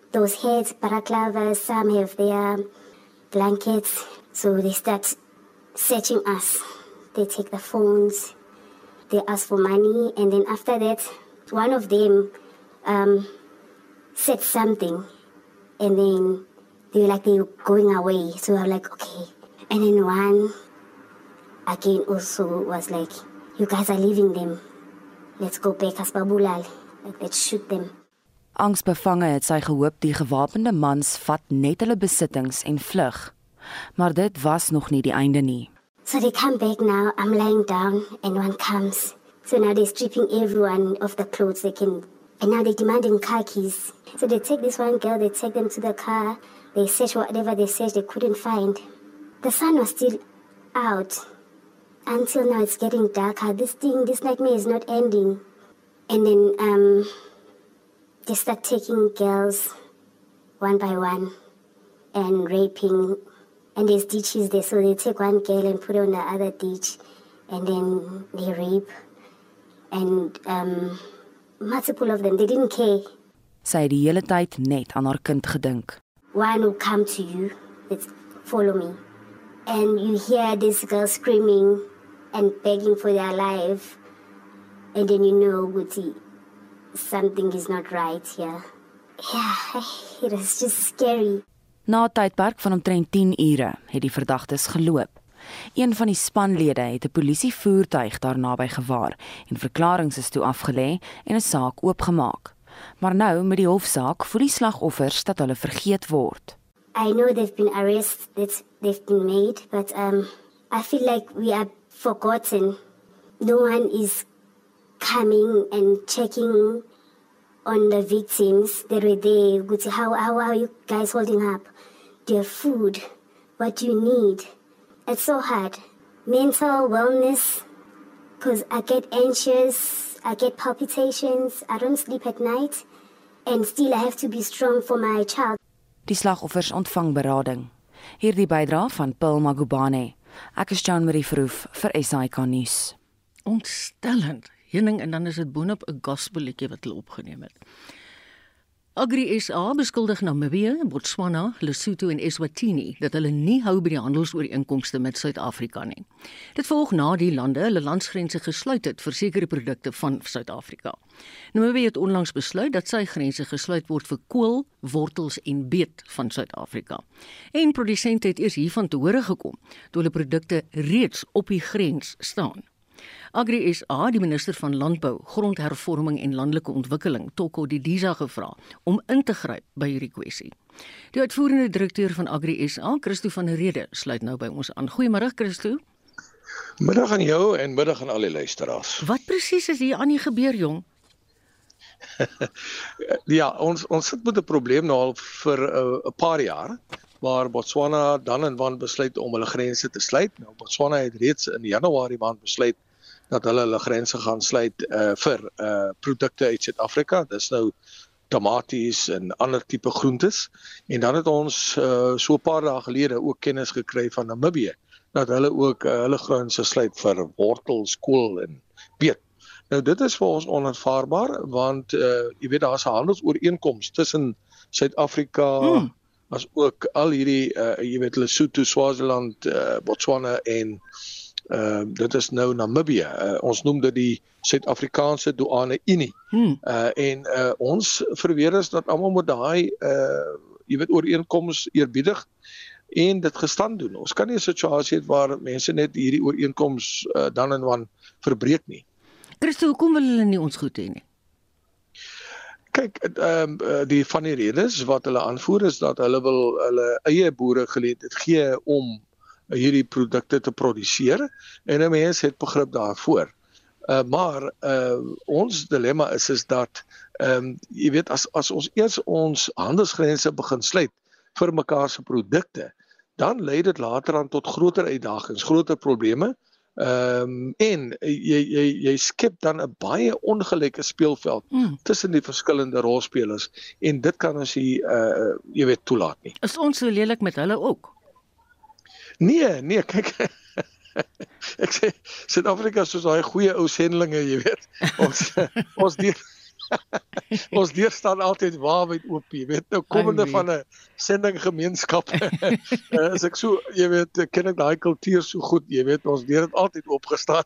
those heads, balaclavas, some have their blankets. So they start searching us. They take the phones, they ask for money, and then after that, one of them um, said something, and then they were like, they were going away. So I'm like, okay. And then one again also was like, you guys are leaving them. Let's go back as Babulal. Like, let's shoot them. Angsbevange het sy gehoop die gewapende mans vat net hulle besittings en vlug. Maar dit was nog nie die einde nie. So they come back now, I'm lying down and one comes. So now they're stripping everyone of the clothes they can. And now they're demanding car keys. So they take this one girl, they take them to the car. They search whatever they search, they couldn't find. The sun was still out. Until now it's getting darker. This thing, this nightmare is not ending. And then um, they start taking girls one by one and raping. And there's ditches there, so they take one girl and put her on the other ditch. And then they rape. And um, multiple of them, they didn't care. Sy het die hele tyd net aan haar kind gedink. One will come to you, it's follow me. And you hear this girl screaming and begging for their life. And then you know, Guti, something is not right here. Yeah, it was just scary. Na 'n tydperk van omtrent tien ure het die verdagtes geloop. Een van die spanlede het 'n polisievoertuig daar naby gewaar en verklaringe is toe afgelê en 'n saak oopgemaak. Maar nou met die hofsaak voel die slagoffers dat hulle vergeet word. I know they've been arrested, that they've been made, but um, I feel like we are forgotten. No one is coming and checking on the victims that were there. How, how are you guys holding up? Do you have food? What do you need? It's so hard. Mental wellness, because I get anxious, I get palpitations, I don't sleep at night, and still I have to be strong for my child. Die slagoffers ontvang berading. Hierdie bydra van Paul Magubane. Ek is Jean Marie Verhoef vir S A I K nuus. Ontstellend. Henning, en dan is dit boonop 'n gospelliedjie wat hulle opgeneem het. Agri S A beskuldig Namibië, Botswana, Lesotho en Eswatini dat hulle nie hou by die handelsooreenkomste met Suid-Afrika nie. Dit volg na die lande hulle landsgrense gesluit het vir sekere produkte van Suid-Afrika. Namibië het onlangs besluit dat sy grense gesluit word vir kool, wortels en beet van Suid-Afrika. En produsente het eers hiervan te hore gekom toe hulle produkte reeds op die grens staan. Agri S A, die minister van Landbou, Grondhervorming en Landelike Ontwikkeling, Toko Didiza, gevra om in te gryp by hierdie kwessie. Die uitvoerende direkteur van Agri S A, Christo van der Rede, sluit nou by ons aan. Goeiemôre Christo. Middag aan jou en middag aan al die luisteraars. Wat presies is hier aan die gebeur, jong? Ja, ons ons sit met 'n probleem nou al vir 'n uh, paar jaar, waar Botswana dan en wan besluit om hulle grense te sluit. Nou Botswana het reeds in Januarie maand besluit dat hulle hulle grense gaan sluit uh, vir uh, produkte uit Suid-Afrika. Dis nou tomaties en ander tipe groentes. En dan het ons uh, so 'n paar dae gelede ook kennis gekry van Namibië dat hulle ook uh, hulle grense sluit vir wortels, kool en beet. Nou dit is vir ons onaanvaarbaar, want uh, jy weet daar's 'n handelsooreenkoms tussen Suid-Afrika, hmm. as ook al hierdie uh, jy weet Lesotho, Swaziland, uh, Botswana en uh, dit is nou Namibië. Uh, ons noem dit die Suid-Afrikaanse Douane Unie. Hmm. Uh, en uh, ons verweer is dat almal moet daai uh, jy weet ooreenkoms eerbiedig en dit gestand doen. Ons kan nie 'n situasie hê waar mense net hierdie ooreenkoms uh, dan en wan verbreek nie. Christo, hoekom wil hulle nie ons goed hê nie? Kyk, um, die van die redes wat hulle aanvoer is dat hulle wil hulle eie boere geleentheid gee om hierdie produkte te produseer en 'n mens het begrip daarvoor. Uh, maar uh, ons dilemma is is dat um, jy weet as as ons eers ons handelsgrense begin sluit vir mekaar se produkte, dan lei dit later aan tot groter uitdagings, groter probleme. Um, en jy, jy, jy skep dan 'n baie ongelyke speelveld hmm. tussen die verskillende rolspelers en dit kan ons nie, uh, jy weet, toelaat nie. Is ons so lelik met hulle ook? Nee, nee, kyk, ek sê, Suid-Afrika is soos daai goeie ou sendelinge, jy weet, ons, ons dien, Ons deur staan altyd waarheid oop, jy weet, nou komende van 'n sendinggemeenskap, uh, as ek so, jy weet, ken ek daai kultuur so goed, jy weet, ons deur het altyd oopgestaan,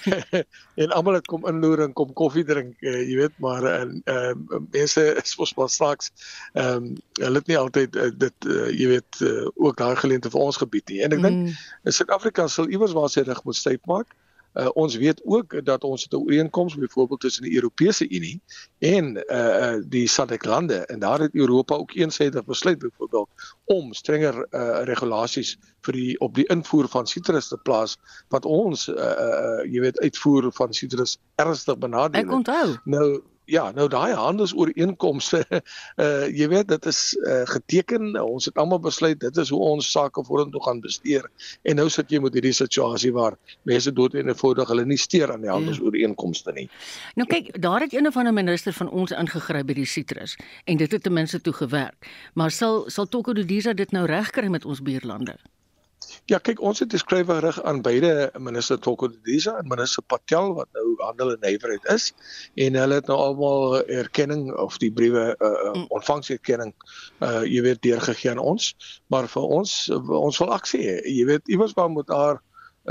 en almal het kom inloer en kom koffie drink, uh, jy weet, maar uh, uh, mense is ons maar straks, um, hulle het nie altyd uh, dit, uh, jy weet, uh, ook daai geleentheid vir ons gebied nie, en ek dink, mm. Suid-Afrika sal iewers waar sy reg moet styf maak. Uh, ons weet ook dat ons het 'n ooreenkoms byvoorbeeld tussen die Europese Unie en uh, die S A D C lande, en daar het Europa ook eensydig besluit byvoorbeeld om strenger uh, regulasies vir die op die invoer van sitrus te plaas, wat ons uh, uh, jy weet uitvoer van sitrus ernstig benadeel. Ek onthou. Nou Ja, nou daai handelsooreenkomste, uh, jy weet, dit is uh, geteken, ons het almal besluit, dit is hoe ons sake vorentoe gaan bestuur, en nou sit jy met hierdie situasie waar mense dood en eenvoudig hulle nie steur aan die handelsooreenkomste nie. Nou kyk, daar het een of ander minister van ons ingegryp by die sitrus, en dit het ten minste toe gewerk, maar sal, sal Toko Dudisa dit nou regkry met ons buurlande? Ja, kyk, ons het 'n skrywe rig aan beide minister Toko Dudisa en minister Patel, wat nou handel en nywerheid is, en hulle het nou almal erkenning of die briewe uh, mm. ontvangserkenning, uh, jy weet, deurgegee aan ons, maar vir ons, ons wil aksie hê, jy weet, iewers waar moet daar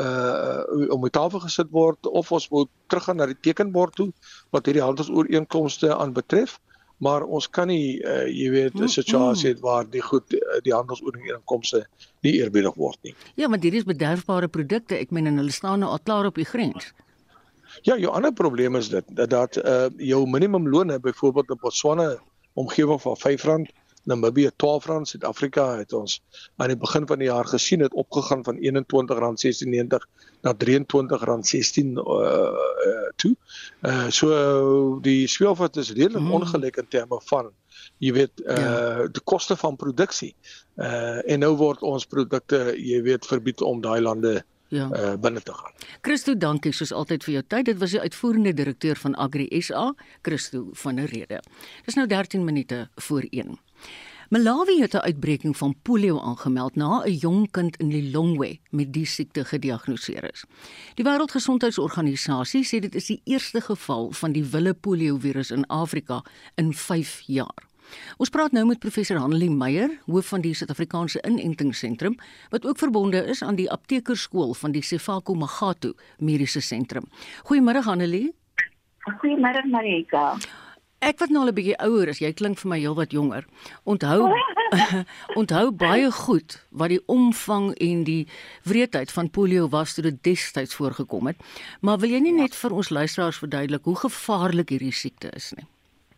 uh, om die tafel gesit word, of ons moet teruggaan na die tekenbord toe, wat hierdie handelsooreenkomste aan betref, maar ons kan nie, uh, jy weet, 'n situasie het waar die goed, die handelsooreenkomste nie eerbiedig word nie. Ja, maar hierdie is bederfbare produkte, ek meen, en hulle staan nou al klaar op die grens. Ja, jou ander probleem is dit, dat, dat uh, jou minimumlone, byvoorbeeld in Botswana, omgewing van vyf rand, Namibië twaalf rand, Suid-Afrika het ons aan die begin van die jaar gesien, het opgegaan van eenentwintig rand sesentien negentig na drieëntwintig rand sestien uh, uh, toe. Uh, so die speelveld is redelik hmm. ongelyk in terme van, jy weet, uh, ja. die koste van produksie. Uh, en nou word ons produkte, jy weet, verbied om daai lande Ja. Uh, binne te gaan. Christo, dankie soos altyd vir jou tyd. Dit was die uitvoerende direkteur van Agri S A, Christo van der Rede. Dis nou dertien minute voor een. Malawi het 'n uitbreking van polio aangemeld na 'n jong kind in Lilongwe met die siekte gediagnoseer is. Die Wêreldgesondheidsorganisasie sê dit is die eerste geval van die wille poliovirus in Afrika in vyf jaar. Ons praat nou met professor Hanelie Meyer, hoof van die Suid-Afrikaanse Inentingsentrum, wat ook verbonde is aan die aptekerskool van die Sefako Magatu Mediese Sentrum. Goeiemôre Hanelie. Goeiemôre Marika. Ek wat nou al 'n bietjie ouer is, jy klink vir my heel wat jonger. Onthou onthou baie goed wat die omvang en die wreedheid van polio was toe dit destyds voorgekom het. Maar wil jy nie net vir ons luisteraars verduidelik hoe gevaarlik hierdie siekte is nie?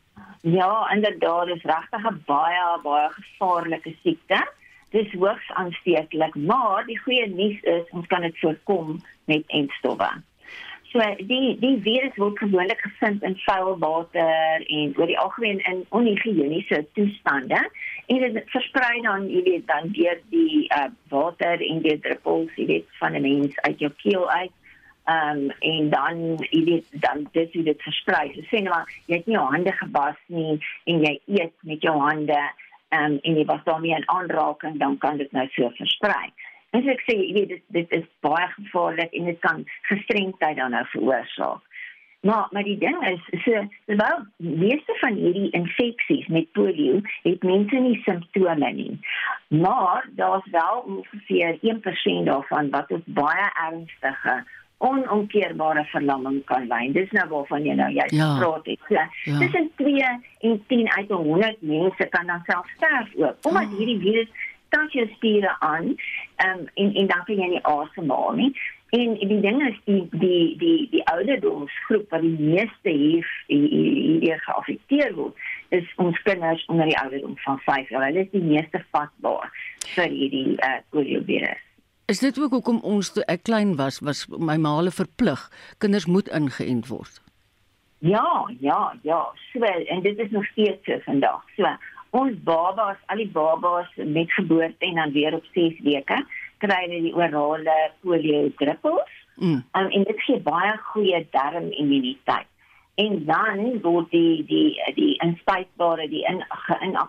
Ja, inderdaad, dit is regtig 'n baie, baie gevaarlike siekte. Dit is hoogs aansteeklik, maar die goeie nuus is, ons kan dit voorkom met entstowwe. So, die, die virus word gewoonlik gevind in vuil water en oor die algemeen in onhygiëniese toestande. En dit versprei dan, jy weet, dan deur die uh, water en deur druppels, jy weet, van 'n mens uit jou keel uit. Um, en dan, jy weet, dan dit hoe dit versprei. So sê nou maar, jy het nie jou hande gewas nie, en jy eet met jou hande, um, en jy was daarmee in aanraking, dan kan dit nou so versprei. En so ek sê, jy weet, dit, dit is baie gevaarlik, en dit kan gestremdheid dan nou veroorsaak. Maar, maar die ding is, so, terwyl meeste van hierdie infeksies met polio, het mense nie simptome nie. Maar, daar is wel ongeveer een persent daarvan, wat ons baie ernstige onomkeerbare verlamming kan lei. Dis nou waarvan jy nou juist ja. praat het. So, ja. Tussen twee en tien uit honderd mense kan dan self sterf ook. Omdat oh. hierdie virus tans jou spiere aan, um, en, en dan kan jy nie asemhaal nie. En die ding is, die, die, die, die ouderdomsgroep wat die meeste hier, hier, hier geaffekteer word, is ons kinders onder die ouderdom van vyf jaar. Hulle is die meeste vatbaar vir hierdie uh, poliovirus. Is dit ook hoekom ons toe ek klein was, was my ma hulle verplig, kinders moet ingeënt word? Ja, ja, ja, so, en dit is nog steeds so vandag. So, ons babas, al die babas met geboorte en dan weer op ses weke, kry hulle die orale polio druppels, mm. um, en dit gee baie goeie darmimmuniteit. En dan word die, die, die inspuitbare, die in,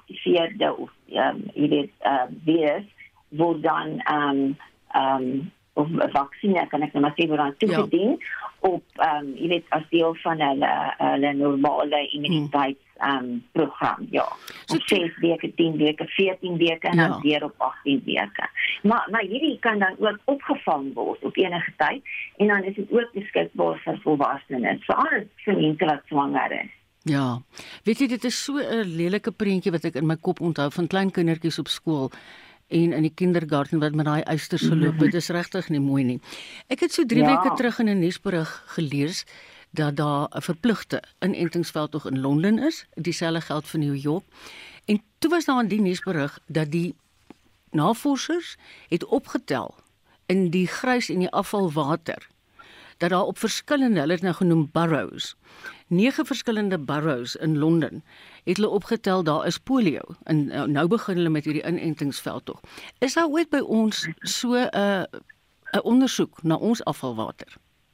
geïnaktiveerde, of, um, jy weet, uh, virus, word dan, um, Um, of 'n vaksine kan ek nou maar sê word dan toegedien ja. op ehm um, jy weet as deel van hulle hulle normale immuniteits ehm um, program ja. So ses weke, tien weke, veertien weke en ja. dan weer op agttien weke. Maar maar hierdie kan dan ook opgevang word op enige tyd en dan is dit ook beskikbaar vir volwassenes, veral vir mense wat swanger is. Ja, weet jy, dit is so 'n lelike prentjie wat ek in my kop onthou van klein kindertjies op skool en in die kindergarten wat met daai eisters geloop het. Dit is regtig nie mooi nie. Ek het so drie ja. weke terug in 'n nuusberig gelees dat daar 'n verpligte inentingsveldtog in Londen is, dieselfde geld vir New York. En toe was daar in die nuusberig dat die navorsers het opgetel in die grys en die afvalwater dat daar op verskillende, hulle het nou genoem boroughs, nege verskillende boroughs in Londen, het hulle opgetel daar is polio, en nou begin hulle met hierdie inentingsveldtog. Is daar ooit by ons so 'n uh, 'n ondersoek na ons afvalwater?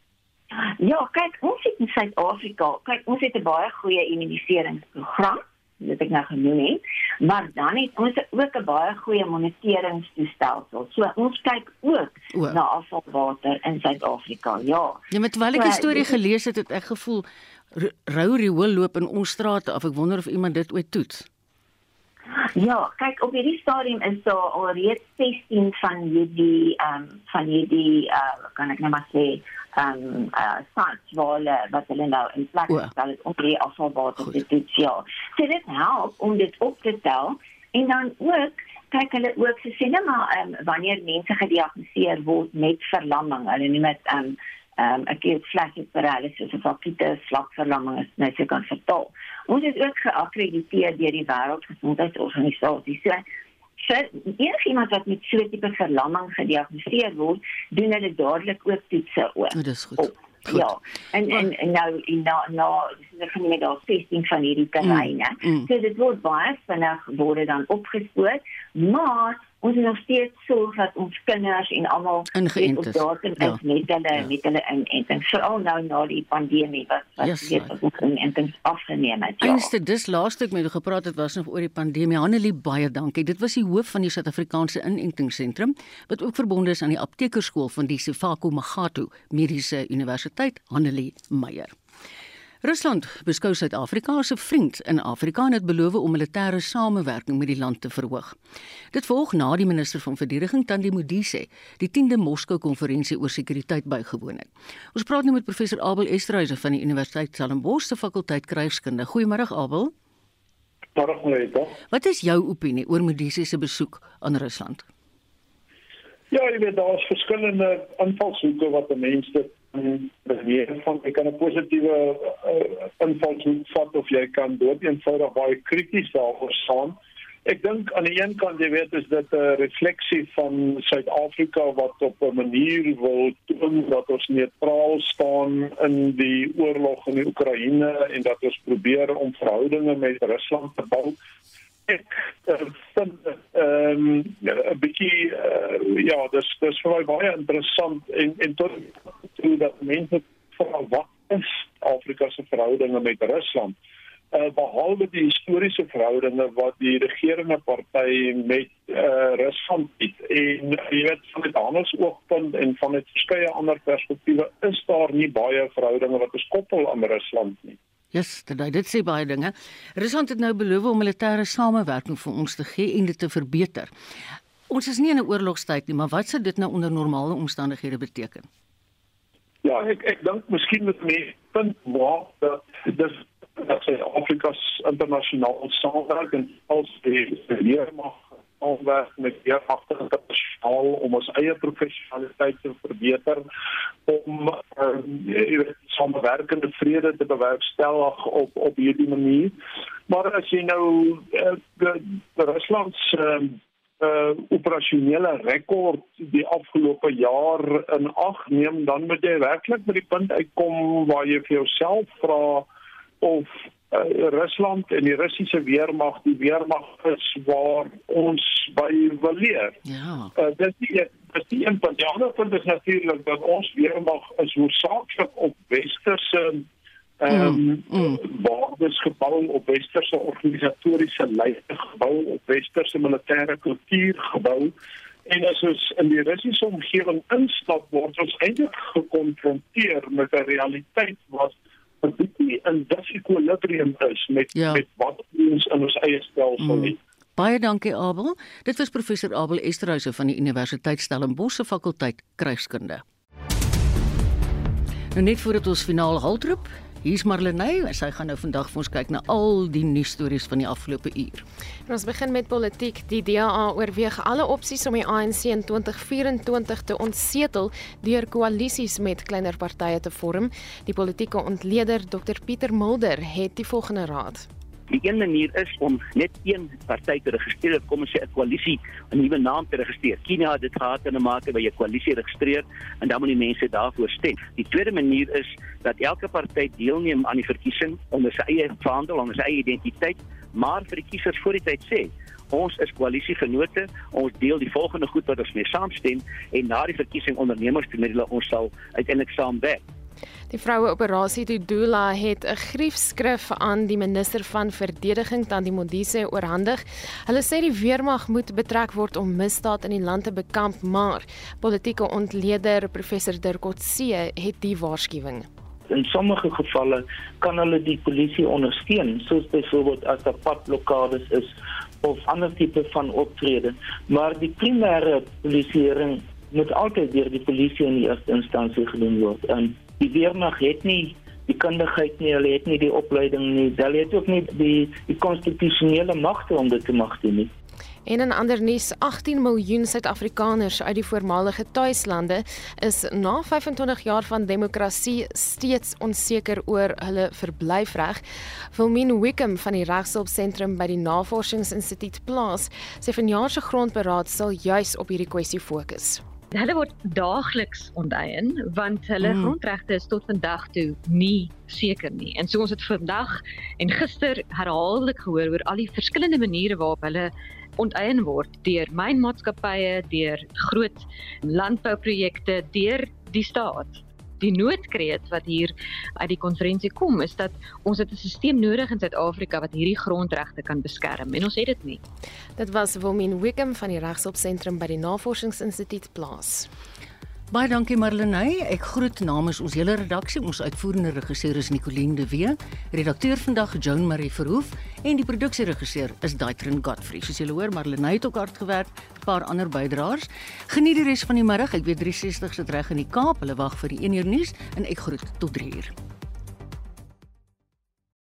Ja, kyk, ons het in Suid-Afrika, kyk, ons het 'n baie goeie immuniseringsprogram, wat ek nou genoem het, maar dan het ons ook 'n baie goeie moniteringstoestelsel. So ons kyk ook o. na afvalwater in Suid-Afrika. Ja. Ja, met terwyl ek die storie gelees het, het ek gevoel rou riool loop in ons strate af. Ek wonder of iemand dit ooit toets. Ja, kyk, op hierdie stadium is daar alreeds sestien van hierdie ehm um, van hierdie uh, kan ek nou maar sê um uh sites waar hulle wat hulle nou in plek gestel het om die afvalwater te toets, ja. So dit help om dit op te tel en dan ook kyk hulle ook so sê net maar um, wanneer mense gediagnoseer word met verlamming, hulle noem dit um um acute flaccid paralysis of akute slapverlamming is net so kan vertaal. Ons is ook geakkrediteer deur die Wêreldgesondheidsorganisasie. So vir enigiemand wat met so 'n tipe verlamming gediagnoseer word, doen hulle dadelik ook toetse ook. Oh, dis goed. Goed. Ja, en en, en nou nou nou dis gaan met daar sestien van hierdie terreine. Mm, mm. So dit word baie vinnig word dan opgespoor, maar ons moet nog steeds sorg dat ons kinders en almal ingeënt is. Op datum ja. is met hulle ja. met hulle inenting. Veral nou na die pandemie wat wat yes, weet wat ons inentings afgeneem het. Ja. Einste dis laaste ek met jou gepraat het was nog oor die pandemie. Hanelie, baie dankie. Dit was die hoof van die Suid-Afrikaanse Inentingsentrum wat ook verbonde is aan die aptekerskool van die Sefako Magatu Mediese Universiteit, Hanelie Meyer. Rusland beskou Suid-Afrika as 'n vriend in Afrika en het beloof om militêre samewerking met die land te verhoog. Dit volg na die minister van verdediging Thandi Modise die tiende Moskou-konferensie oor sekuriteit bygewoon het. Ons praat nou met professor Abel Esterhuizen van die Universiteit Stellenbosch se fakulteit krygskunde. Goeiemôre Abel. Goeiemôre. Wat is jou opinie oor Modise se besoek aan Rusland? Ja, jy weet daar is verskillende invalshoeke wat 'n mens dit beweeg van jy kan 'n positiewe uh, invalshoek vat of jy kan dood eenvoudig baie krities daaroor staan. Ek dink aan die een kant jy weet is dit 'n refleksie van Suid-Afrika wat op 'n manier wil toon dat ons neutraal staan in die oorlog in die Oekraïne en dat ons probeer om verhoudinge met Rusland te bou. Ek uh, vind ehm um, 'n bietjie uh, ja, dis dis vir my baie interessant en en tot toe dat mense vra wat is Afrika se verhoudinge met Rusland? Uh, behalwe die historiese verhoudinge wat die regerende party met uh, Rusland het en jy weet van dit handelsoogpunt en van dit verskeie ander perspektiewe is daar nie baie verhoudinge wat ons koppel aan Rusland nie. Ja, yes, dit dit sê baie dinge. Rusland het nou beloof om militêre samewerking vir ons te gee en dit te verbeter. Ons is nie in 'n oorlogstyd nie, maar wat sou dit nou onder normale omstandighede beteken? Ja, ek ek dink miskien met my punt maak dat dis dat Suid-Afrika internasionaal saamwerk en als die weermag saamwerk met weermagte internasionaal om ons eie professionaliteit te verbeter, om uh, jy weet, samewerkende vrede te bewerkstellig op op hierdie manier. Maar as jy nou uh, Rusland se uh, uh, operasionele rekord die afgelope jaar in ag neem, dan moet jy werklik by die punt uitkom waar jy vir jouself vra of uh, Rusland en die Russiese weermag die weermag is waar ons by wil leer. Ja. Uh, dit is dis die een punt. Die ander punt is natuurlik dat ons weermag is hoofsaaklik op westerse ehm um, mm, mm. waardes gebou, op westerse organisatoriese leiding gebou, op westerse militêre kultuur gebou En as ons in die Russiese omgewing instap, word ons eintlik gekonfronteer met 'n realiteit wat 'n bietjie in disequilibrium is met ja. met wat ons in ons eie stelsel het. Mm. Baie dankie Abel. Dit was professor Abel Esterhuise van die Universiteit Stellenbosch se fakulteit Krygskunde. Nou net voordat ons finaal haltroep, hier's Marlenae, sy gaan nou vandag vir ons kyk na al die nuusstories van die afgelope uur. En ons begin met politiek. Die D A oorweeg alle opsies om die A N C in twintig vyf-en-twintig te ontsetel deur koalisies met kleiner partye te vorm. Die politieke ontleder Dokter Pieter Mulder het die volgende raad. Die een manier is om net een party te registreer, kom ons sê 'n koalisie, 'n nuwe naam te registreer. Kenia het dit gehad in 'n mate waar jy 'n koalisie registreer en dan moet die mense daarvoor stem. Die tweede manier is dat elke party deelneem aan die verkiesing onder sy eie vaandel, onder sy eie identiteit, maar vir die kiesers voor die tyd sê, ons is koalisiegenote, ons deel die volgende goed wat ons mee saamstem en na die verkiesing ondernemers toe met hulle ons sal uiteindelik saamwerk. Die vroue operasie Tudula het 'n griefskrif aan die minister van verdediging Thandi Modise oorhandig. Hulle sê die weermag moet betrek word om misdaad in die land te bekamp, maar politieke ontleder professor Dirk Coetzee het die waarskuwing. In sommige gevalle kan hulle die polisie ondersteun, soos byvoorbeeld as daar padblokkades is of ander tipe van optrede, maar die primêre polisieering moet altyd deur die polisie in die eerste instansie gedoen word. En die weermag het nie die kundigheid nie, hulle het nie die opleiding nie, hulle het ook nie die, die konstitusionele magte om dit te mag doen nie. En in ander nuus, agttien miljoen Suid-Afrikaners uit die voormalige tuislande is na vyf-en-twintig jaar van demokrasie steeds onseker oor hulle verblyfreg. Wilmien Wickham van die Regshulpsentrum by die Navorsingsinstituut Plaas sê vanjaar se grondberaad sal juis op hierdie kwessie fokus. Hulle word daagliks onteien, want hulle mm. grondregte is tot vandag toe nie seker nie. En so ons het vandag en gister herhaaldelik gehoor oor al die verskillende maniere waarop hulle onteien word deur mynmaatskappye, deur groot landbouprojekte, deur die staat. Die noodkreet wat hier uit die konferensie kom, is dat ons het 'n stelsel nodig in Suid-Afrika wat hierdie grondregte kan beskerm, en ons het dit nie. Dit was Wilmien Wickham van die Regshulpsentrum by die Navorsingsinstituut Plaas. Baie dankie Marlenae, ek groet namens ons hele redaksie, ons uitvoerende regisseur is Nicoline de Wee, redakteur vandag Joan Marie Verhoef en die produksieregisseur is Daitrin Godfrey. Soos julle hoor, Marlenae het ook hard gewerk, 'n paar ander bydraers. Geniet die res van die middag, ek weet drie sestig sit reg in die Kaap, hulle wag vir die een uur nuus en ek groet tot drie uur.